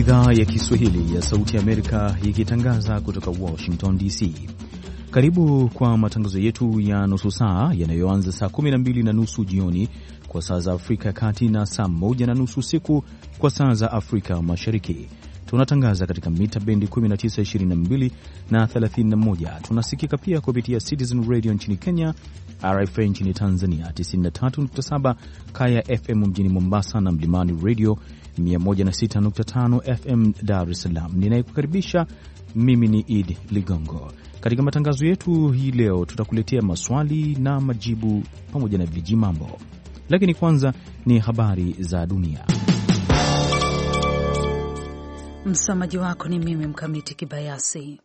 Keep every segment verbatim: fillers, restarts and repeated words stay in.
idhaa ya Kiswahili ya Sauti ya Amerika ikitangaza kutoka Washington D C. Karibu kwa matangazo yetu ya nusu saa yanayoanza saa kumi na mbili na nusu jioni kwa saa za Afrika ya Kati na saa moja na nusu usiku kwa saa za Afrika Mashariki. Tunatangaza katika mita bendi kumi na tisa, ishirini na mbili na thelathini na moja. Tunasikika pia kupitia Citizen Radio nchini Kenya, R F A nchini Tanzania, tisini na tatu nukta saba Kaya F M mjini Mombasa na Mlimani Radio mia moja na sita nukta tano F M Dar es Salaam. Ninayekukaribisha mimi ni Idi Ligongo. Katika matangazo yetu hii leo tutakuletea maswali na majibu pamoja na vijimambo. Lakini kwanza ni habari za dunia. Msomaji wako ni mimi Mkamiti Kibayasi.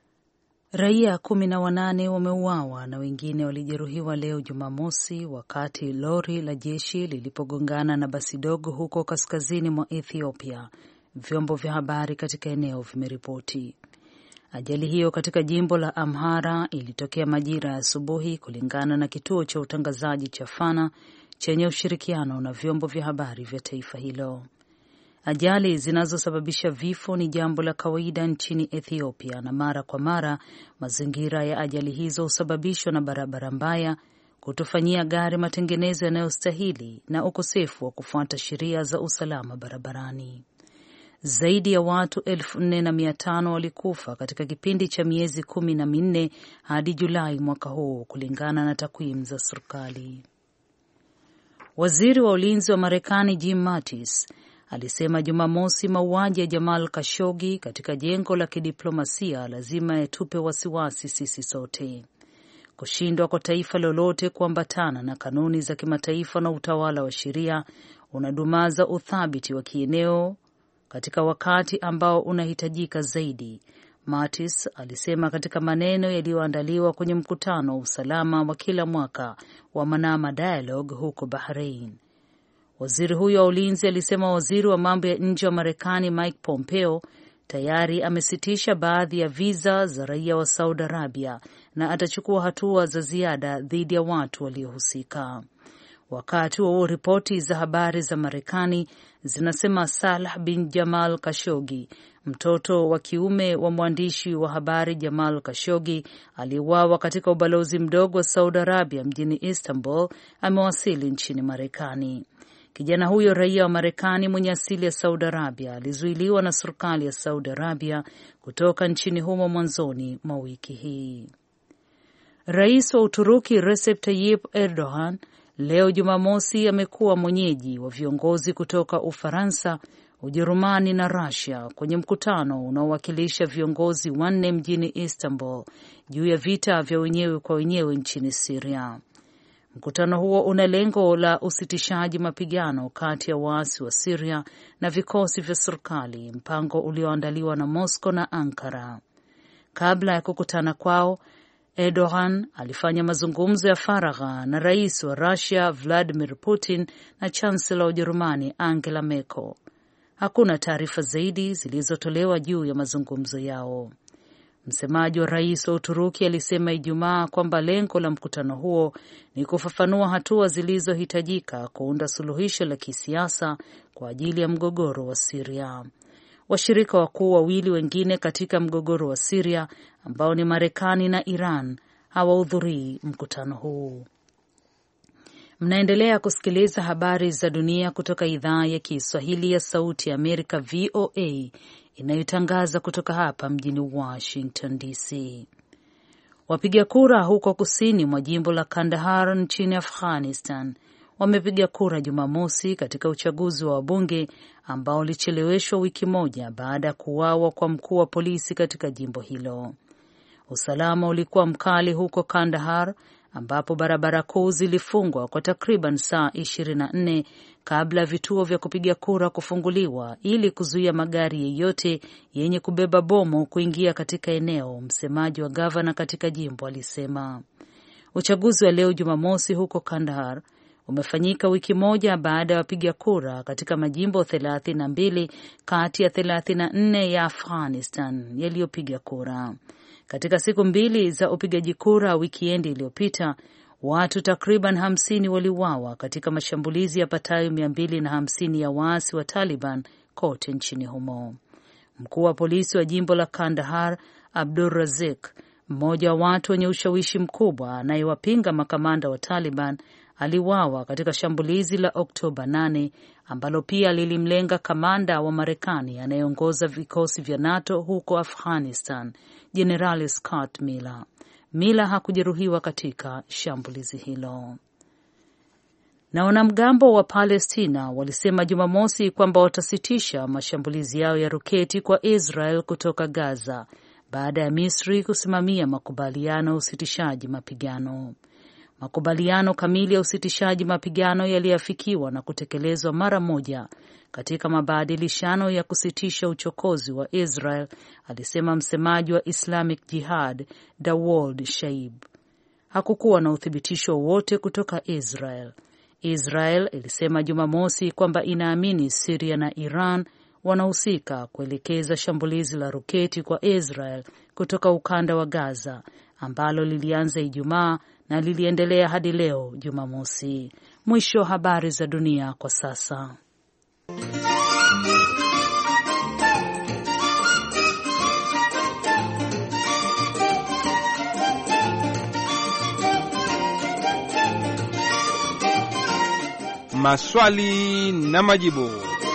Raia kumi na wanane wameuawa na wengine walijeruhiwa leo Jumamosi wakati lori la jeshi lilipogongana na basi dogo huko kaskazini mwa Ethiopia, vyombo vya habari katika eneo vimeripoti. Ajali hiyo katika jimbo la Amhara ilitokea majira ya asubuhi kulingana na kituo cha utangazaji cha Fana chenye ushirikiano na vyombo vya habari vya taifa hilo. Ajali zinazosababisha vifo ni jambo la kawaida nchini Ethiopia, na mara kwa mara mazingira ya ajali hizo husababishwa na barabara mbaya, kutofanyia gari matengenezo yanayostahili na ukosefu wa kufuata sheria za usalama barabarani. Zaidi ya watu elfu nne na mia tano walikufa katika kipindi cha miezi kumi na minne hadi Julai mwaka huu kulingana na takwimu za serikali. Waziri wa ulinzi wa Marekani Jim Mattis alisema Jumamosi mauaji ya Jamal Khashoggi katika jengo la kidiplomasia lazima yatupe wasiwasi sisi sote. Kushindwa kwa taifa lolote kuambatana na kanuni za kimataifa na utawala wa sheria unadumaza uthabiti wa kieneo katika wakati ambao unahitajika zaidi, Mattis alisema katika maneno yaliyoandaliwa kwenye mkutano wa usalama wa kila mwaka wa Manama Dialogue huko Bahrain. Waziri huyo wa ulinzi alisema waziri wa mambo ya nje wa Marekani Mike Pompeo tayari amesitisha baadhi ya visa za raia wa Saudi Arabia na atachukua hatua za ziada dhidi ya watu waliohusika. Wakati wa ripoti za habari za Marekani zinasema Salah bin Jamal Khashoggi, mtoto wa kiume wa mwandishi wa habari Jamal Khashoggi aliuawa katika ubalozi mdogo wa Saudi Arabia mjini Istanbul, amewasili nchini Marekani. Kijana huyo raia wa Marekani mwenye asili ya Saudi Arabia alizuiliwa na serikali ya Saudi Arabia kutoka nchini humo mwanzoni mwa wiki hii. Rais wa Uturuki Recep Tayyip Erdogan leo Jumamosi amekuwa mwenyeji wa viongozi kutoka Ufaransa, Ujerumani na Russia kwenye mkutano unaowakilisha viongozi wanne mjini Istanbul juu ya vita vya wenyewe kwa wenyewe nchini Syria. Mkutano huo una lengo la usitishaji mapigano kati ya waasi wa Syria na vikosi vya serikali, mpango ulioandaliwa na Moscow na Ankara. Kabla ya kukutana kwao, Erdogan alifanya mazungumzo ya faragha na rais wa Russia Vladimir Putin na chancellor wa Ujerumani Angela Merkel. Hakuna taarifa zaidi zilizotolewa juu ya mazungumzo yao. Msemaji wa rais wa Uturuki alisema Ijumaa kwamba lengo la mkutano huo ni kufafanua hatua zilizohitajika kuunda suluhisho la kisiasa kwa ajili ya mgogoro wa Syria. Washirika wakuu wawili wengine katika mgogoro wa Syria ambao ni Marekani na Iran hawahudhurii mkutano huu. Mnaendelea kusikiliza habari za dunia kutoka idhaa ya Kiswahili ya Sauti ya Amerika V O A inayotangaza kutoka hapa mjini Washington D C. Wapiga kura huko kusini mwa jimbo la Kandahar nchini Afghanistan wamepiga kura Jumamosi katika uchaguzi wa wabunge ambao ulicheleweshwa wiki moja baada ya kuuawa kwa mkuu wa polisi katika jimbo hilo. Usalama ulikuwa mkali huko Kandahar ambapo barabara kuu zilifungwa kwa takriban saa ishirini na nne kabla vituo vya kupiga kura kufunguliwa ili kuzuia magari yeyote yenye kubeba bomu kuingia katika eneo, msemaji wa gavana katika jimbo alisema. Uchaguzi wa leo Jumamosi huko Kandahar umefanyika wiki moja baada ya wapiga kura katika majimbo thelathini na mbili kati ya thelathini na nne ya Afghanistan yaliyopiga kura. Katika siku mbili za upigaji kura wikiendi iliyopita, watu takriban hamsini waliuawa katika mashambulizi yapatayo mia mbili na hamsini ya waasi wa Taliban kote nchini humo. Mkuu wa polisi wa jimbo la Kandahar, Abdur Razik, mmoja wa watu wenye ushawishi mkubwa anayewapinga makamanda wa Taliban, aliuawa katika shambulizi la Oktoba nane ambalo pia lilimlenga kamanda wa Marekani anayeongoza vikosi vya NATO huko Afghanistan, Jenerali Scott Miller. Miller hakujeruhiwa katika shambulizi hilo. Na wanamgambo wa Palestina walisema Jumamosi kwamba watasitisha mashambulizi yao ya roketi kwa Israel kutoka Gaza baada ya Misri kusimamia makubaliano ya usitishaji mapigano. Makubaliano kamili ya usitishaji mapigano yaliafikiwa na kutekelezwa mara moja katika mabadilishano ya kusitisha uchokozi wa Israel, alisema msemaji wa Islamic Jihad Dawud Shaib. Hakukuwa na uthibitisho wote kutoka Israel. Israel ilisema Jumamosi kwamba inaamini Syria na Iran wanahusika kuelekeza shambulizi la roketi kwa Israel kutoka ukanda wa Gaza ambalo lilianza Ijumaa na liliendelea hadi leo Jumamosi. Mwisho wa habari za dunia kwa sasa. Maswali na majibu.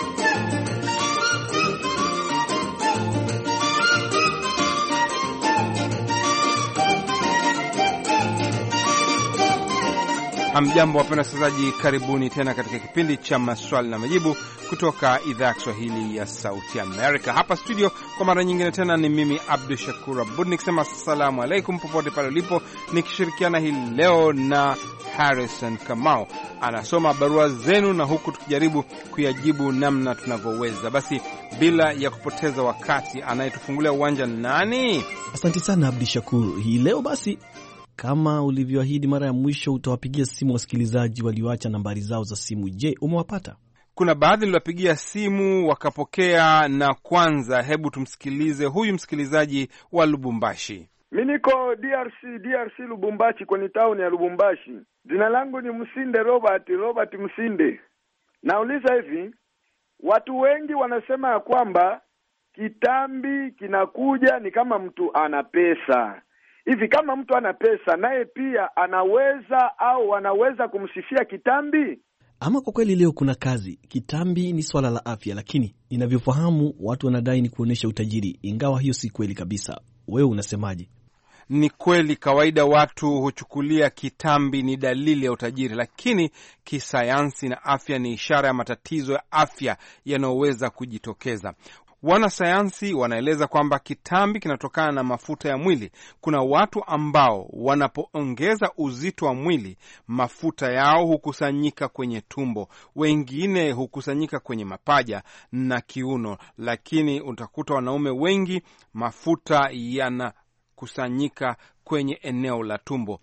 Hamjambo wapenda wasikilizaji, karibuni tena katika kipindi cha maswali na majibu kutoka idhaa ya Kiswahili ya Sauti Amerika. Hapa studio kwa mara nyingine tena ni mimi Abdul Shakur Abud nikisema assalamu alaikum popote pale ulipo, nikishirikiana hii leo na Harrison Kamau anasoma barua zenu na huku tukijaribu kuyajibu namna tunavyoweza. Basi bila ya kupoteza wakati, anayetufungulia uwanja nani? Asante sana Abdul Shakur. Hii leo basi kama ulivyoahidi mara ya mwisho utawapigia simu wasikilizaji walioacha nambari zao za simu. Je, umewapata? Kuna baadhi niliwapigia simu wakapokea, na kwanza hebu tumsikilize huyu msikilizaji wa Lubumbashi. Mimi niko D R C, D R C Lubumbashi, kwenye town ya Lubumbashi. Jina langu ni Msinde Robert, Robert Msinde. Nauliza hivi, watu wengi wanasema ya kwamba kitambi kinakuja ni kama mtu ana pesa. Hivi kama mtu ana pesa naye pia anaweza au anaweza kumsifia kitambi? Ama kwa kweli leo kuna kazi. Kitambi ni swala la afya, lakini ninavyofahamu watu wanadai ni kuonesha utajiri, ingawa hiyo si kweli kabisa. Wewe unasemaje? Ni kweli, kawaida watu huchukulia kitambi ni dalili ya utajiri, lakini kisayansi na afya ni ishara ya matatizo ya afya yanayoweza kujitokeza. Wanasayansi wanaeleza kwamba kitambi kinatokana na mafuta ya mwili. Kuna watu ambao wanapoongeza uzito wa mwili, mafuta yao hukusanyika kwenye tumbo, wengine hukusanyika kwenye mapaja na kiuno, lakini utakuta wanaume wengi mafuta yana kusanyika kwenye eneo la tumbo.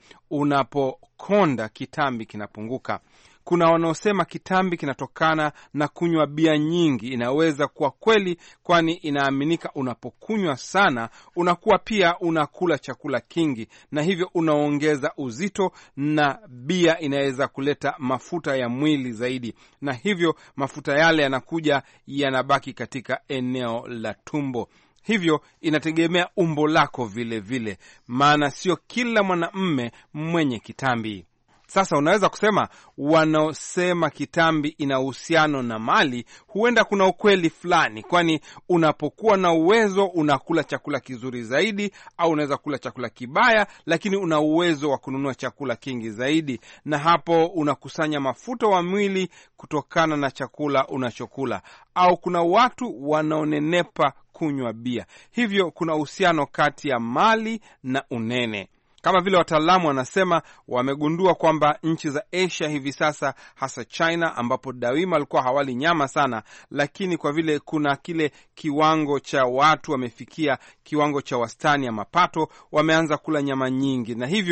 Unapokonda kitambi kinapunguka. Kuna wanaosema kitambi kinatokana na kunywa bia nyingi. Inaweza kuwa kweli, kwani inaaminika unapokunywa sana unakuwa pia unakula chakula kingi, na hivyo unaongeza uzito, na bia inaweza kuleta mafuta ya mwili zaidi, na hivyo mafuta yale yanakuja yanabaki katika eneo la tumbo. Hivyo inategemea umbo lako vile vile, maana sio kila mwanamume mwenye kitambi. Sasa unaweza kusema wanaosema kitambi ina uhusiano na mali, huenda kuna ukweli fulani, kwani unapokuwa na uwezo unakula chakula kizuri zaidi, au unaweza kula chakula kibaya lakini una uwezo wa kununua chakula kingi zaidi, na hapo unakusanya mafuta wa mwili kutokana na chakula unachokula. Au kuna watu wanaonenepa kunywa bia. Hivyo kuna uhusiano kati ya mali na unene. Kama vile wataalamu wanasema, wamegundua kwamba nchi za Asia hivi sasa, hasa China, ambapo dawima walikuwa hawali nyama sana, lakini kwa vile kuna kile kiwango cha watu wamefikia kiwango cha wastani ya mapato, wameanza kula nyama nyingi, na hivyo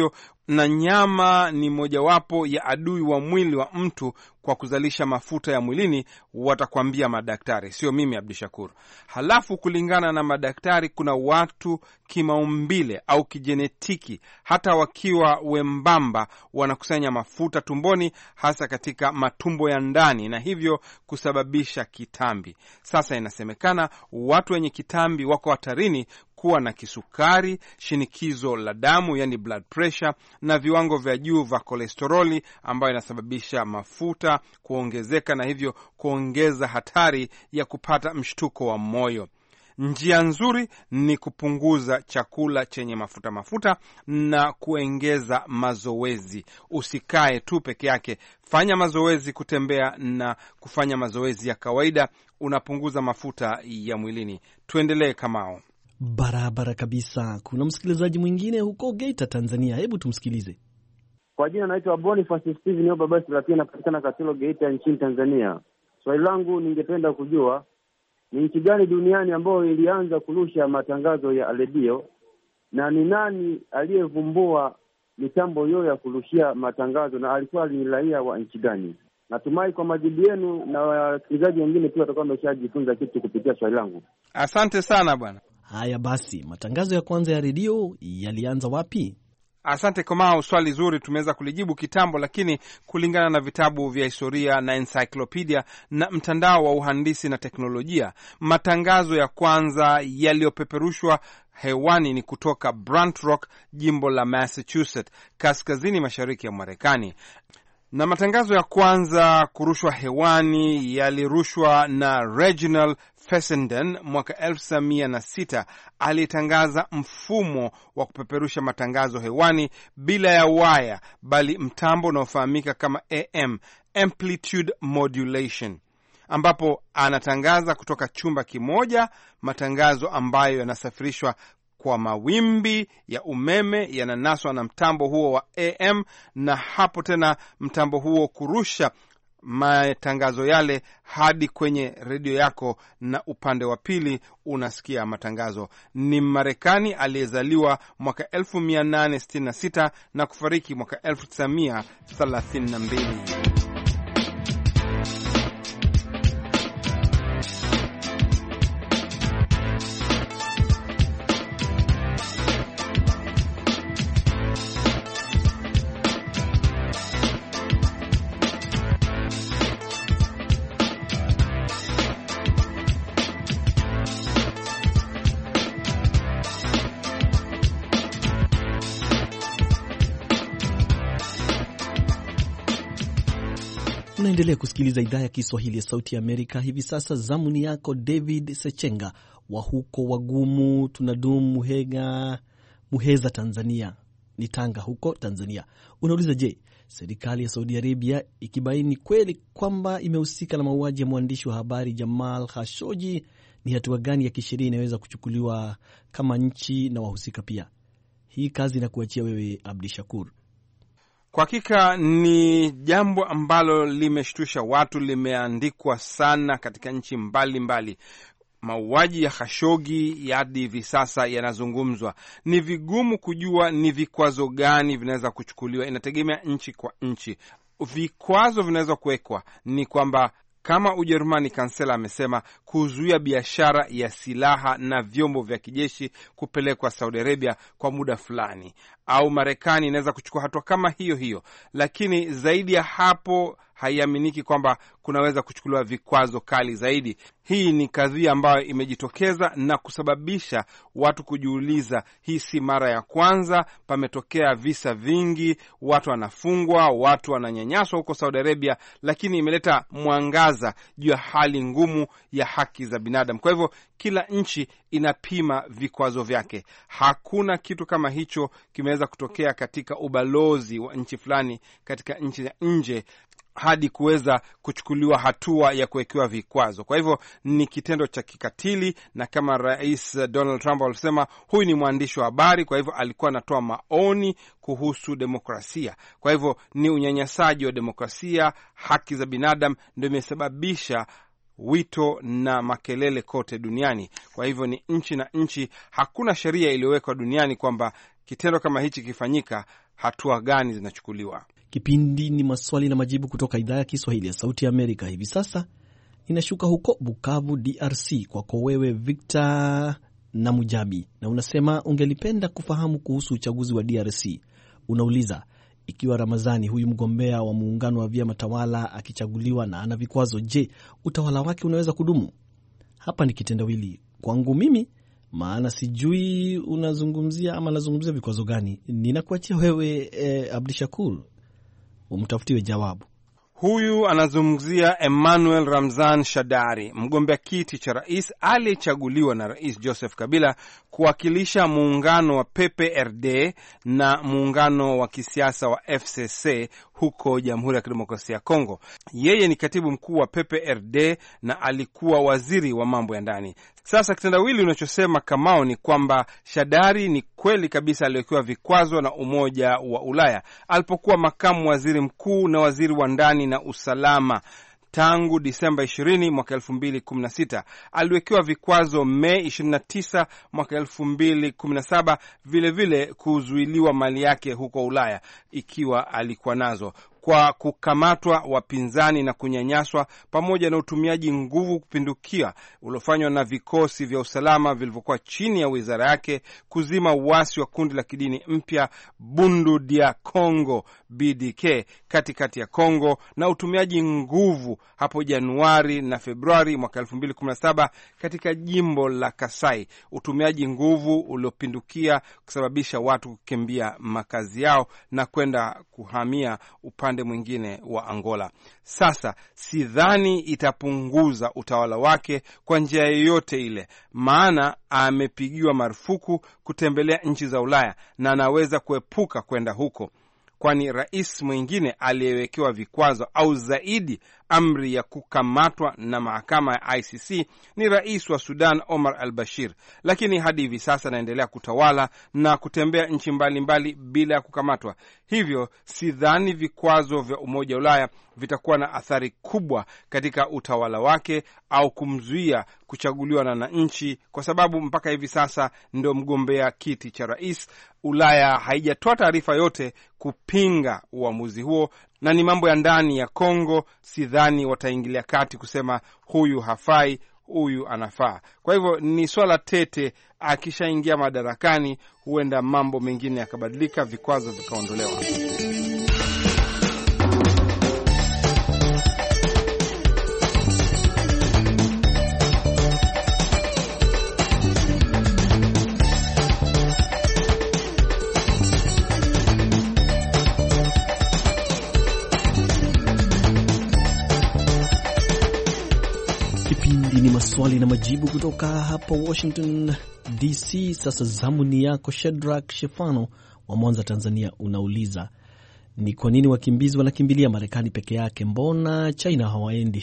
na nyama ni mojawapo ya adui wa mwili wa mtu kwa kuzalisha mafuta ya mwilini, watakwambia madaktari, sio mimi Abdishakur. Halafu kulingana na madaktari, kuna watu kimaumbile au kijenetiki, hata wakiwa wembamba wanakusanya mafuta tumboni, hasa katika matumbo ya ndani, na hivyo kusababisha kitambi. Sasa inasemekana watu wenye kitambi wako hatarini kuwa na kisukari, shinikizo la damu yani blood pressure, na viwango vya juu vya kolesteroli ambayo inasababisha mafuta kuongezeka na hivyo kuongeza hatari ya kupata mshtuko wa moyo. Njia nzuri ni kupunguza chakula chenye mafuta mafuta na kuongeza mazoezi. Usikae tu peke yake, fanya mazoezi, kutembea na kufanya mazoezi ya kawaida, unapunguza mafuta ya mwilini. Tuendelee Kamao. Barabara kabisa. Kuna msikilizaji mwingine huko Geita, Tanzania. Hebu tumsikilize. Kwa jina naitwa Boniface Steven Obabasi, lakini napatikana Katilo, Geita nchini Tanzania. Swali langu, ningependa kujua ni nchi gani duniani ambayo ilianza kurusha matangazo ya redio, na ni nani aliyevumbua mitambo hiyo ya kurushia matangazo, na alikuwa ni raia wa nchi gani? Natumai kwa majibu yenu na wasikilizaji wengine pia watakuwa wameshajifunza kitu kupitia swali langu. Asante sana bwana. Haya basi, matangazo ya kwanza ya redio yalianza wapi? Asante Komao, swali zuri, tumeweza kulijibu kitambo, lakini kulingana na vitabu vya historia na encyclopedia na mtandao wa uhandisi na teknolojia, matangazo ya kwanza yaliyopeperushwa hewani ni kutoka Brant Rock, jimbo la Massachusetts, kaskazini mashariki ya Marekani. Na matangazo ya kwanza kurushwa hewani yalirushwa na Reginald Fessenden mwaka elfu tisa mia na sita. Alitangaza mfumo wa kupeperusha matangazo hewani bila ya waya, bali mtambo unaofahamika kama A M, amplitude modulation, ambapo anatangaza kutoka chumba kimoja, matangazo ambayo yanasafirishwa kwa mawimbi ya umeme yananaswa na mtambo huo wa A M, na hapo tena mtambo huo kurusha matangazo yale hadi kwenye redio yako, na upande wa pili unasikia matangazo. Ni Marekani aliyezaliwa mwaka elfu mia nane sitini na sita na kufariki mwaka elfu tisa mia thelathini na mbili. Unaendelea kusikiliza idhaa ya Kiswahili ya Sauti ya Amerika. Hivi sasa zamuni yako David Sechenga wa huko Wagumu Tunadum Muhega, Muheza, Tanzania. Ni Tanga huko Tanzania. Unauliza, je, serikali ya Saudi Arabia ikibaini kweli kwamba imehusika na mauaji ya mwandishi wa habari Jamal Khashoggi, ni hatua gani ya kisheria inaweza kuchukuliwa kama nchi na wahusika pia? Hii kazi inakuachia wewe Abdishakur. Kwa hakika ni jambo ambalo limeshtusha watu, limeandikwa sana katika nchi mbalimbali. Mauaji ya Khashoggi hadi hivi sasa yanazungumzwa. Ni vigumu kujua ni vikwazo gani vinaweza kuchukuliwa, inategemea nchi kwa nchi. Vikwazo vinaweza kuwekwa ni kwamba kama Ujerumani, kansela amesema kuzuia biashara ya silaha na vyombo vya kijeshi kupelekwa Saudi Arabia kwa muda fulani, au Marekani inaweza kuchukua hatua kama hiyo hiyo, lakini zaidi ya hapo haiaminiki kwamba kunaweza kuchukuliwa vikwazo kali zaidi. Hii ni kadhia ambayo imejitokeza na kusababisha watu kujiuliza, hii si mara ya kwanza, pametokea visa vingi, watu wanafungwa, watu wananyanyaswa huko Saudi Arabia, lakini imeleta mwangaza juu ya hali ngumu ya haki za binadamu. Kwa hivyo kila nchi inapima vikwazo vyake. Hakuna kitu kama hicho kimeweza kutokea katika ubalozi wa nchi fulani katika nchi ya nje hadi kuweza kuchukuliwa hatua ya kuwekewa vikwazo. Kwa hivyo ni kitendo cha kikatili, na kama Rais Donald Trump alisema, huyu ni mwandishi wa habari, kwa hivyo alikuwa anatoa maoni kuhusu demokrasia. Kwa hivyo ni unyanyasaji wa demokrasia, haki za binadamu, ndio imesababisha wito na makelele kote duniani. Kwa hivyo ni nchi na nchi, hakuna sheria iliyowekwa duniani kwamba kitendo kama hichi kifanyika, hatua gani zinachukuliwa? Kipindi ni maswali na majibu kutoka idhaa ya Kiswahili ya Sauti ya Amerika. Hivi sasa inashuka huko Bukavu, D R C, kwako wewe Victor na Mujabi, na unasema ungelipenda kufahamu kuhusu uchaguzi wa D R C. Unauliza, ikiwa Ramazani huyu mgombea wa muungano wa vyama tawala akichaguliwa na ana vikwazo, je, utawala wake unaweza kudumu? Hapa ni kitendawili kwangu mimi, maana sijui unazungumzia ama nazungumzia vikwazo gani. Ninakuachia wewe eh, Abdishakur, umtafutiwe jawabu. Huyu anazungumzia Emmanuel Ramzan Shadari, mgombea kiti cha rais aliyechaguliwa na Rais Joseph Kabila kuwakilisha muungano wa P P R D na muungano wa kisiasa wa F C C huko Jamhuri ya Kidemokrasia ya Kongo. Yeye ni katibu mkuu wa P P R D na alikuwa waziri wa mambo ya ndani. Sasa kitendawili unachosema Kamao ni kwamba Shadari ni kweli kabisa aliwekewa vikwazo na Umoja wa Ulaya alipokuwa makamu waziri mkuu na waziri wa ndani na usalama. Tangu Disemba ishirini mwaka elfu mbili kumi na sita aliwekewa vikwazo Mei ishirini na tisa mwaka elfu mbili kumi na saba, vile vile kuzuiliwa mali yake huko Ulaya ikiwa alikuwa nazo, kwa kukamatwa wapinzani na kunyanyaswa, pamoja na utumiaji nguvu kupindukia uliofanywa na vikosi vya usalama vilivyokuwa chini ya wizara yake kuzima uasi wa kundi la kidini mpya Bundu dia Congo B D K katikati ya Kongo, na utumiaji nguvu hapo Januari na Februari mwaka elfu mbili kumi na saba katika jimbo la Kasai, utumiaji nguvu uliopindukia kusababisha watu kukimbia makazi yao na kwenda kuhamia upande mwingine wa Angola. Sasa sidhani itapunguza utawala wake kwa njia yoyote ile, maana amepigiwa marufuku kutembelea nchi za Ulaya na anaweza kuepuka kwenda huko, kwani rais mwingine aliyewekewa vikwazo au zaidi amri ya kukamatwa na mahakama ya I C C ni rais wa Sudan Omar al-Bashir, lakini hadi hivi sasa anaendelea kutawala na kutembea nchi mbalimbali bila ya kukamatwa. Hivyo sidhani vikwazo vya Umoja wa Ulaya vitakuwa na athari kubwa katika utawala wake au kumzuia kuchaguliwa na wananchi, kwa sababu mpaka hivi sasa ndio mgombea kiti cha rais. Ulaya haijatoa taarifa yote kupinga uamuzi huo, na ni mambo ya ndani ya Kongo. Sidhani wataingilia kati kusema huyu hafai, huyu anafaa. Kwa hivyo ni swala tete. Akishaingia madarakani, huenda mambo mengine yakabadilika, vikwazo vikaondolewa. Ni maswali na majibu kutoka hapa Washington D C. Sasa zamu ni yako Shedrack Shefano wa Mwanza, Tanzania. Unauliza, ni kwa nini wakimbizi wanakimbilia Marekani peke yake? Mbona China hawaendi?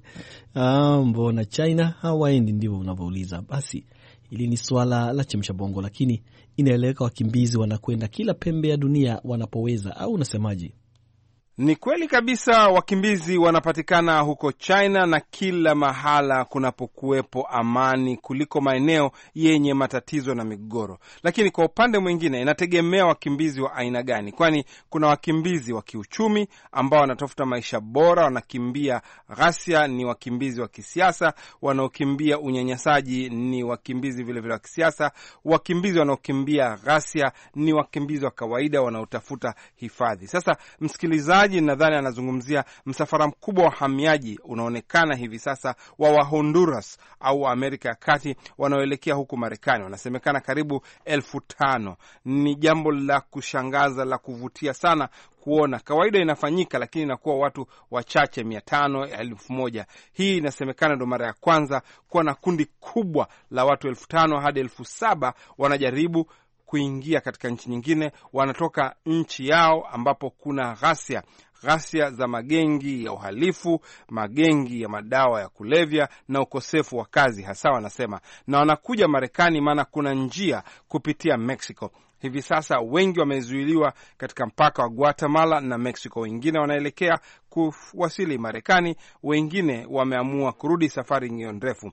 ah, mbona China hawaendi, ndivyo unavyouliza. Basi hili ni swala la chemsha bongo, lakini inaeleweka. Wakimbizi wanakwenda kila pembe ya dunia wanapoweza, au unasemaje? Ni kweli kabisa, wakimbizi wanapatikana huko China na kila mahala kunapokuwepo amani kuliko maeneo yenye matatizo na migogoro. Lakini kwa upande mwingine inategemea wakimbizi wa aina gani, kwani kuna wakimbizi wa kiuchumi ambao wanatafuta maisha bora, wanakimbia ghasia, ni wakimbizi wa kisiasa. Wanaokimbia unyanyasaji ni wakimbizi vile vile wa kisiasa. Wakimbizi wanaokimbia ghasia ni wakimbizi wa kawaida wanaotafuta hifadhi. Sasa msikilizaji, nadhani anazungumzia msafara mkubwa wa wahamiaji unaonekana hivi sasa wa wa Honduras au wa Amerika ya Kati wanaoelekea huku Marekani. Wanasemekana karibu elfu tano. Ni jambo la kushangaza, la kuvutia sana kuona. Kawaida inafanyika, lakini inakuwa watu wachache, mia tano, elfu moja. Hii inasemekana ndo mara ya kwanza kuwa na kundi kubwa la watu elfu tano hadi elfu saba wanajaribu kuingia katika nchi nyingine. Wanatoka nchi yao ambapo kuna ghasia, ghasia za magengi ya uhalifu, magengi ya madawa ya kulevya na ukosefu wa kazi hasa wanasema, na wanakuja Marekani maana kuna njia kupitia Mexico. Hivi sasa wengi wamezuiliwa katika mpaka wa Guatemala na Mexico, wengine wanaelekea kuwasili Marekani, wengine wameamua kurudi safari hiyo ndefu.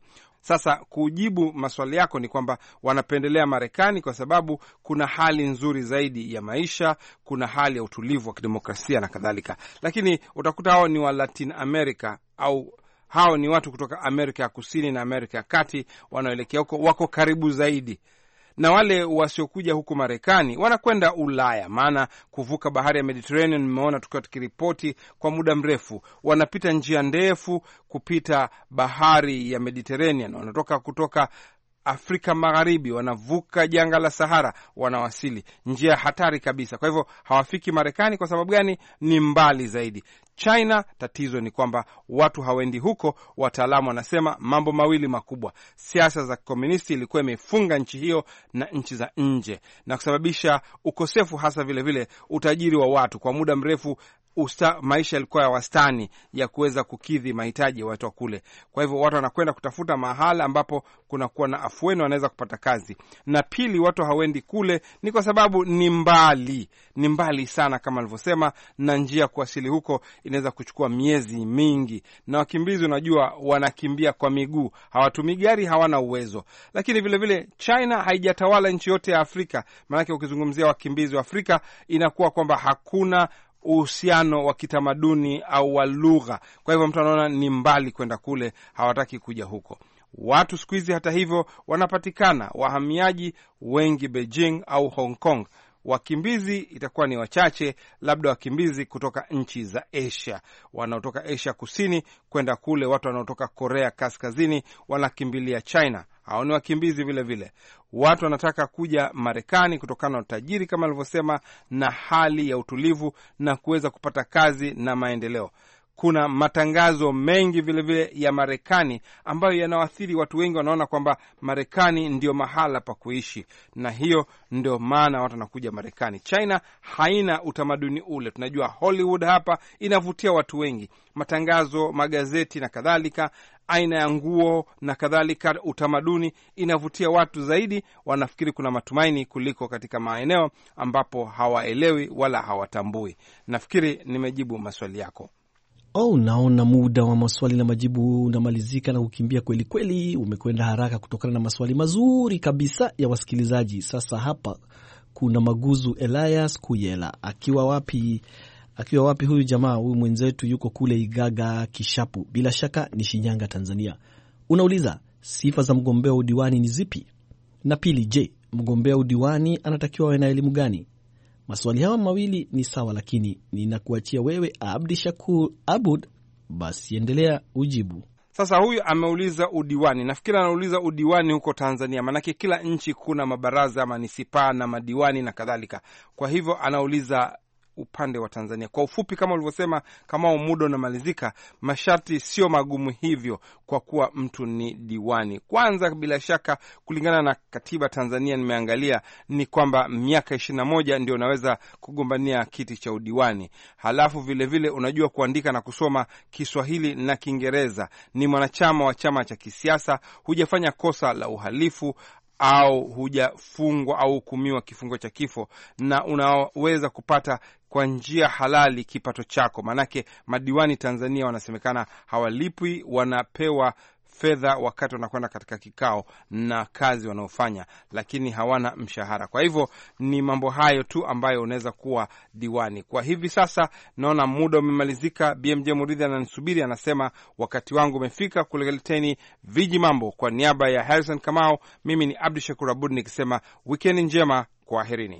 Sasa kujibu maswali yako ni kwamba wanapendelea Marekani kwa sababu kuna hali nzuri zaidi ya maisha, kuna hali ya utulivu wa kidemokrasia na kadhalika. Lakini utakuta hao ni wa Latin America au hao ni watu kutoka Amerika ya Kusini na Amerika ya Kati wanaoelekea huko, wako karibu zaidi. Na wale wasiokuja huku Marekani wanakwenda Ulaya, maana kuvuka bahari ya Mediterranean, nimeona tukiwa tukiripoti kwa muda mrefu, wanapita njia ndefu kupita bahari ya Mediterranean, wanatoka kutoka Afrika Magharibi, wanavuka jangwa la Sahara, wanawasili njia hatari kabisa. Kwa hivyo hawafiki Marekani. Kwa sababu gani? Ni mbali zaidi. China, tatizo ni kwamba watu hawendi huko. Wataalamu wanasema mambo mawili makubwa. Siasa za komunisti ilikuwa imefunga nchi hiyo na nchi za nje, na kusababisha ukosefu, hasa vile vile utajiri wa watu. Kwa muda mrefu Usta, maisha yalikuwa ya wastani ya kuweza kukidhi mahitaji ya watu wa kule. Kwa hivyo watu wanakwenda kutafuta mahala ambapo kuna kuwa na afueni, wanaweza kupata kazi. Na pili, watu hawendi kule ni kwa sababu ni mbali, ni mbali sana kama alivyosema, na njia kuwasili huko inaweza kuchukua miezi mingi. Na wakimbizi unajua wanakimbia kwa miguu, hawatumii gari, hawana uwezo. Lakini vile vile China haijatawala nchi yote ya Afrika. Maana ukizungumzia wakimbizi wa Afrika inakuwa kwamba hakuna uhusiano wa kitamaduni au wa lugha. Kwa hivyo mtu anaona ni mbali kwenda kule, hawataki kuja huko. Watu siku hizi hata hivyo wanapatikana, wahamiaji wengi Beijing au Hong Kong. Wakimbizi itakuwa ni wachache, labda wakimbizi kutoka nchi za Asia, wanaotoka Asia Kusini kwenda kule. Watu wanaotoka Korea Kaskazini wanakimbilia China, hao ni wakimbizi vile vile. Watu wanataka kuja Marekani kutokana na utajiri kama alivyosema, na hali ya utulivu na kuweza kupata kazi na maendeleo. Kuna matangazo mengi vile vile ya Marekani ambayo yanawaathiri watu wengi. Wanaona kwamba Marekani ndio mahala pa kuishi, na hiyo ndio maana watu wanakuja Marekani. China haina utamaduni ule. Tunajua Hollywood hapa inavutia watu wengi, matangazo, magazeti na kadhalika, aina ya nguo na kadhalika, utamaduni inavutia watu zaidi. Wanafikiri kuna matumaini kuliko katika maeneo ambapo hawaelewi wala hawatambui. Nafikiri nimejibu maswali yako. Oh, naona muda wa maswali na majibu unamalizika na kukimbia kweli kweli. Umekwenda haraka kutokana na maswali mazuri kabisa ya wasikilizaji. Sasa hapa kuna Maguzu Elias Kuyela. Akiwa wapi? Akiwa wapi huyu jamaa? Huyu mwenzetu yuko kule Igaga Kishapu, bila shaka ni Shinyanga, Tanzania. Unauliza sifa za mgombea udiwani ni zipi? Na pili, je, mgombea udiwani anatakiwa awe na elimu gani? Maswali hawa mawili ni sawa, lakini ninakuachia wewe Abdi Shakur Abud, basi endelea ujibu. Sasa huyu ameuliza udiwani. Nafikiri anauliza udiwani huko Tanzania, manake kila nchi kuna mabaraza, manisipa na madiwani na kadhalika. Kwa hivyo anauliza upande wa Tanzania. Kwa ufupi, kama ulivyosema, kama muda unamalizika, masharti sio magumu hivyo kwa kuwa mtu ni diwani. Kwanza, bila shaka, kulingana na katiba Tanzania nimeangalia, ni kwamba miaka ishirini na moja ndio unaweza kugombania kiti cha udiwani. Halafu vile vile unajua kuandika na kusoma Kiswahili na Kiingereza, ni mwanachama wa chama cha kisiasa, hujafanya kosa la uhalifu au hujafungwa au hukumiwa kifungo cha kifo, na unaweza kupata kwa njia halali kipato chako. Manake madiwani Tanzania wanasemekana hawalipwi, wanapewa fedha wakati wanakwenda katika kikao na kazi wanaofanya, lakini hawana mshahara. Kwa hivyo ni mambo hayo tu ambayo unaweza kuwa diwani. Kwa hivi sasa naona muda umemalizika. B M J Muridhi ananisubiri, anasema wakati wangu umefika kulegeteni viji mambo. Kwa niaba ya Harrison Kamau, mimi ni Abdi Shakur Abud nikisema weekend njema, kwaherini.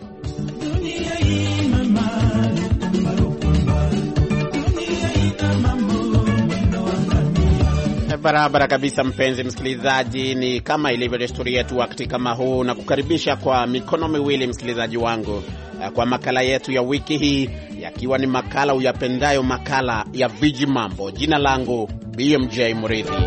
Barabara kabisa, mpenzi msikilizaji, ni kama ilivyo desturi yetu wakati kama huu, na kukaribisha kwa mikono miwili msikilizaji wangu kwa makala yetu ya wiki hii, yakiwa ni makala uyapendayo, makala ya viji mambo. Jina langu B M J Muridhi.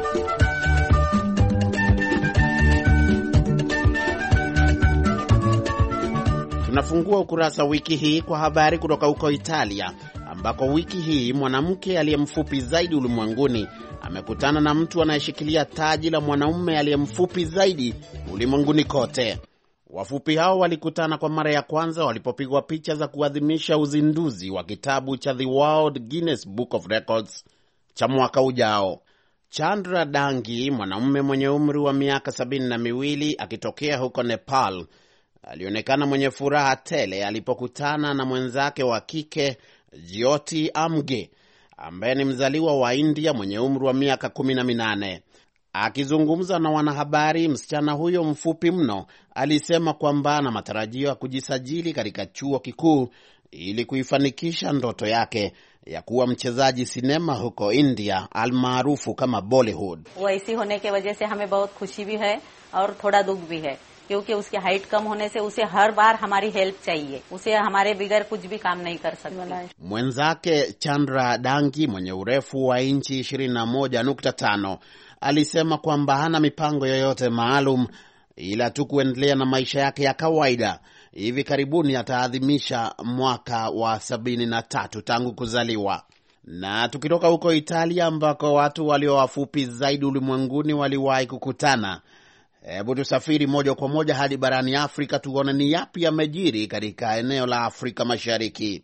Tunafungua ukurasa wiki hii kwa habari kutoka huko Italia, ambako wiki hii mwanamke aliyemfupi zaidi ulimwenguni amekutana na mtu anayeshikilia taji la mwanaume aliyemfupi zaidi ulimwenguni kote. Wafupi hao walikutana kwa mara ya kwanza walipopigwa picha za kuadhimisha uzinduzi wa kitabu cha The World Guinness Book of Records cha mwaka ujao. Chandra Dangi, mwanamume mwenye umri wa miaka sabini na miwili akitokea huko Nepal, alionekana mwenye furaha tele alipokutana na mwenzake wa kike Jyoti Amge ambaye ni mzaliwa wa India mwenye umri wa miaka kumi na minane. Akizungumza na wanahabari, msichana huyo mfupi mno alisema kwamba ana matarajio ya kujisajili katika chuo kikuu ili kuifanikisha ndoto yake ya kuwa mchezaji sinema huko India almaarufu kama Bollywood. वैसी होने के वजह से हमें बहुत खुशी भी है और थोड़ा दुख भी है क्योंकि उसकी हाइट कम होने से उसे हर बार हमारी हेल्प चाहिए. उसे हमारे बगैर कुछ भी काम नहीं कर सकता. Mwenzake Chandra Dangi mwenye urefu wa inchi ishirini na moja nukta tano alisema kwamba hana mipango yoyote maalum ila tu kuendelea na maisha yake ya kawaida. Hivi karibuni ataadhimisha mwaka wa sabini na tatu tangu kuzaliwa. Na tukitoka huko Italia ambako watu walio wafupi zaidi ulimwenguni waliwahi kukutana, hebu tusafiri moja kwa moja hadi barani Afrika tuone ni yapi yamejiri katika eneo la Afrika Mashariki.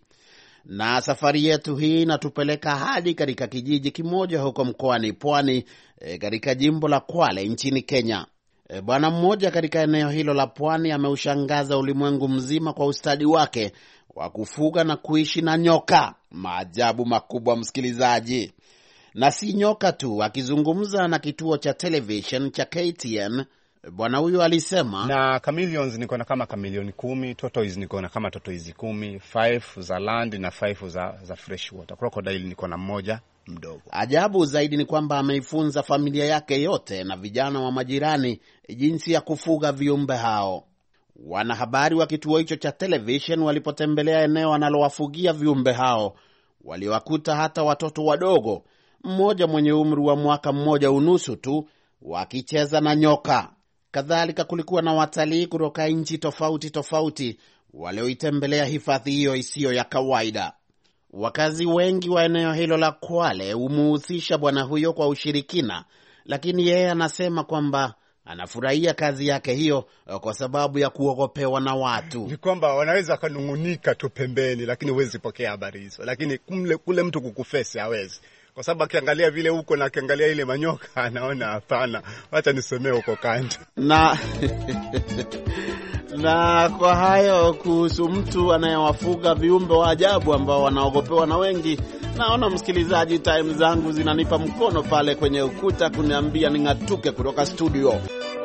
Na safari yetu hii inatupeleka hadi katika kijiji kimoja huko mkoani Pwani e, katika jimbo la Kwale nchini Kenya. E, bwana mmoja katika eneo hilo la Pwani ameushangaza ulimwengu mzima kwa ustadi wake wa kufuga na kuishi na nyoka. Maajabu makubwa, msikilizaji. Na si nyoka tu. Akizungumza na kituo cha television cha K T N, bwana huyu alisema, na chameleons niko na kama chameleon kumi, tortoise niko na kama tortoise kumi, five za land na five za za fresh water. Crocodile niko na mmoja mdogo. Ajabu zaidi ni kwamba ameifunza familia yake yote na vijana wa majirani jinsi ya kufuga viumbe hao. Wanahabari wa kituo hicho cha television walipotembelea eneo analowafugia viumbe hao, waliwakuta hata watoto wadogo, mmoja mwenye umri wa mwaka mmoja unusu tu, wakicheza na nyoka. Kadhalika kulikuwa na watalii kutoka nchi tofauti tofauti walioitembelea hifadhi hiyo isiyo ya kawaida. Wakazi wengi wa eneo hilo la Kwale humuhusisha bwana huyo kwa ushirikina, lakini yeye anasema kwamba anafurahia kazi yake hiyo kwa sababu ya kuogopewa na watu. Ni kwamba wanaweza kanungunika tu pembeni, lakini huwezi pokea habari hizo. Lakini kule, kule mtu kukufesi hawezi. Kwa sababu akiangalia vile huko na akiangalia ile manyoka anaona hapana, acha nisemee huko kando. Na na kwa hayo kuhusu mtu anayewafuga viumbe wa ajabu ambao wanaogopewa na wengi, naona msikilizaji, time zangu zinanipa mkono pale kwenye ukuta kuniambia ning'atuke kutoka studio.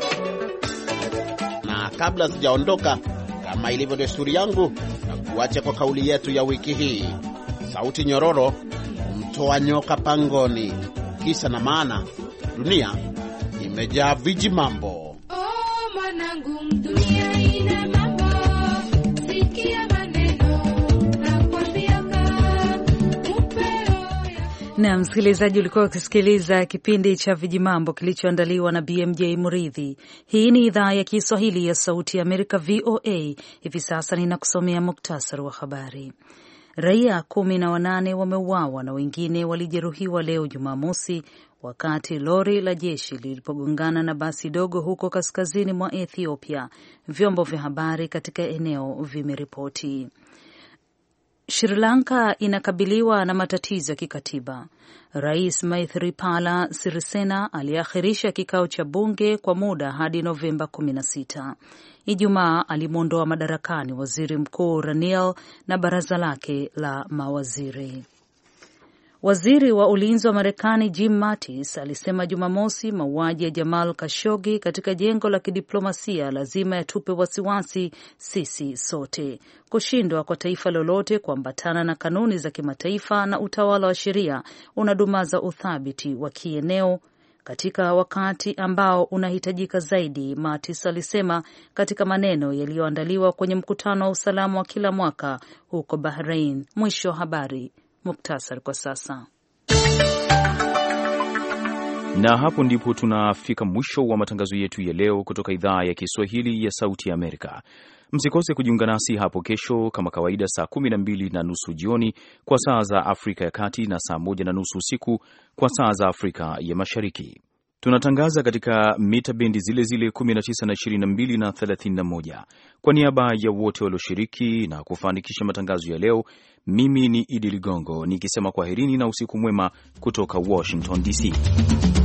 Na kabla sijaondoka, kama ilivyo desturi yangu, na kuacha kwa kauli yetu ya wiki hii, sauti nyororo mtoa nyoka pangoni. Kisa na maana, dunia imejaa viji mambo. Oh mwanangu, dunia ina mambo. Sikia maneno nakwambia ka upeo. Na msikilizaji, ulikuwa ukisikiliza kipindi cha Vijimambo kilichoandaliwa na B M J Muridhi. Hii ni idhaa ya Kiswahili ya Sauti ya Amerika, V O A. Hivi sasa ninakusomea muktasari wa habari. Raia kumi na wanane wameuawa na wengine walijeruhiwa leo Jumamosi wakati lori la jeshi lilipogongana na basi dogo huko kaskazini mwa Ethiopia, vyombo vya habari katika eneo vimeripoti. Sri Lanka inakabiliwa na matatizo ya kikatiba. Rais Maithripala Sirisena aliakhirisha kikao cha bunge kwa muda hadi Novemba kumi na sita. Ijumaa alimwondoa madarakani waziri mkuu Ranil na baraza lake la mawaziri. Waziri wa ulinzi wa Marekani Jim Mattis alisema Jumamosi mauaji ya Jamal Khashoggi katika jengo la kidiplomasia lazima yatupe wasiwasi sisi sote. Kushindwa kwa taifa lolote kuambatana na kanuni za kimataifa na utawala wa sheria unadumaza uthabiti wa kieneo katika wakati ambao unahitajika zaidi, Mattis alisema katika maneno yaliyoandaliwa kwenye mkutano wa usalama wa kila mwaka huko Bahrain. Mwisho wa habari. Muktasar kwa sasa. Na hapo ndipo tunafika mwisho wa matangazo yetu ya leo kutoka idhaa ya Kiswahili ya Sauti ya Amerika. Msikose kujiunga nasi hapo kesho kama kawaida saa kumi na mbili na nusu jioni kwa saa za Afrika ya Kati na saa moja na nusu usiku kwa saa za Afrika ya Mashariki. Tunatangaza katika mita bendi zile zile kumi na tisa na ishirini na mbili na thelathini na moja. Kwa niaba ya wote walioshiriki na kufanikisha matangazo ya leo, mimi ni Idi Ligongo nikisema kwaherini na usiku mwema kutoka Washington D C.